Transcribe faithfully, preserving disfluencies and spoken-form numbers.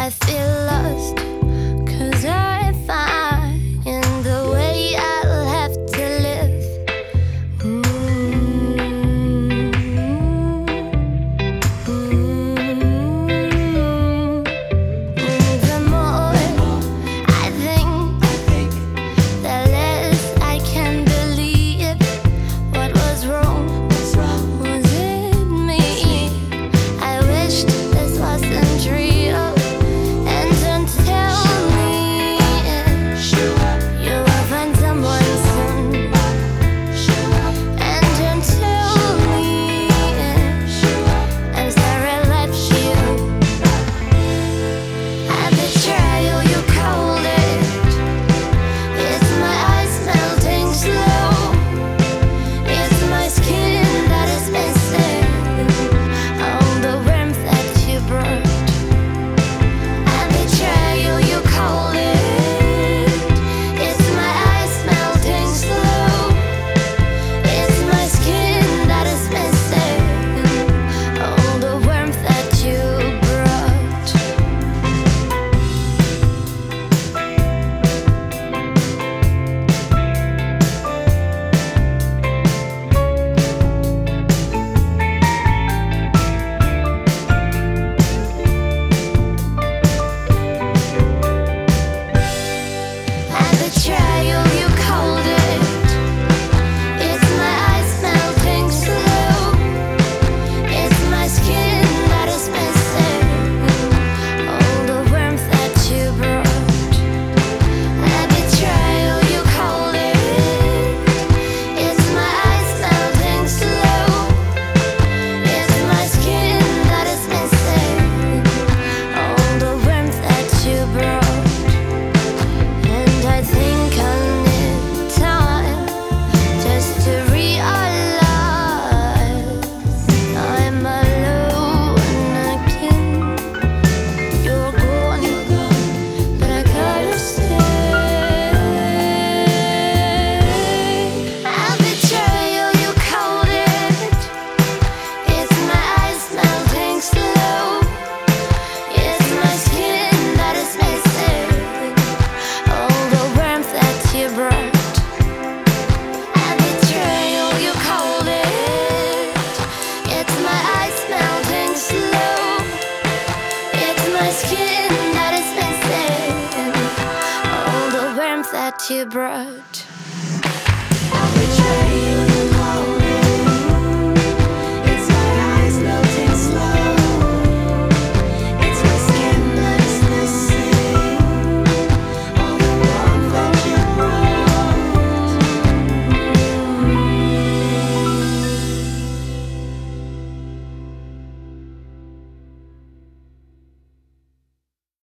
I feel lost, 'cause I find the way I'll have to live. Mm-hmm. Mm-hmm. The more I think, the less I can believe. What was wrong? Was it me? I wished this wasn't real. And don't tell me you will find someone soon. And don't tell me I'm sorry I left you. I betrayal, you called it. It's my eyes melting slow. It's my skin that is missing all the warmth that you brought. I betrayal, you call it. It's my eyes melting slow. It's my skin that is missing all the warmth that you brought. I betrayal, you called it. It's my eyes melting slow. It's my skin that is missing all the warmth that you brought. I betrayal, you called it. It's my eyes melting slow. It's my skin that is missing all the warmth that you brought. And I think I need time just to realize I'm alone again. You're gone, but I gotta stay. I'll betray you, you called it. It's my eyes melting slow. It's my skin that is missing all the warmth that you brought. I betrayal, you called it. It's my eyes melting slow. It's my skin that is missing all the warmth that you brought.